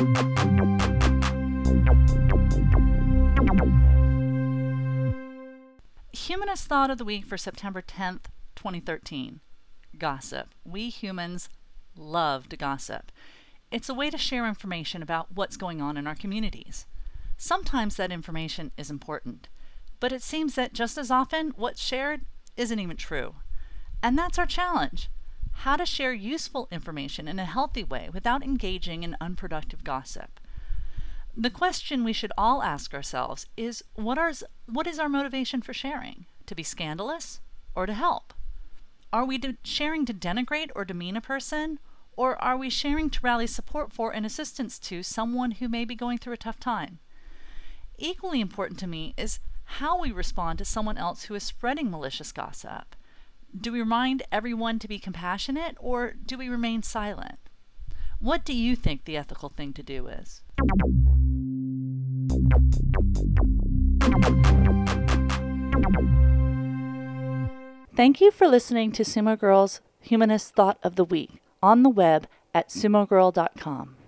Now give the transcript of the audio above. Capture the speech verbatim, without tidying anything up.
Humanist Thought of the Week for September tenth, twenty thirteen. Gossip. We humans love to gossip. It's a way to share information about what's going on in our communities. Sometimes that information is important, but it seems that just as often what's shared isn't even true. And that's our challenge. How to share useful information in a healthy way without engaging in unproductive gossip. The question we should all ask ourselves is, what are, what is our motivation for sharing? To be scandalous or to help? Are we de- sharing to denigrate or demean a person? Or are we sharing to rally support for and assistance to someone who may be going through a tough time? Equally important to me is how we respond to someone else who is spreading malicious gossip. Do we remind everyone to be compassionate, or do we remain silent? What do you think the ethical thing to do is? Thank you for listening to Sumo Girl's Humanist Thought of the Week on the web at sumo girl dot com.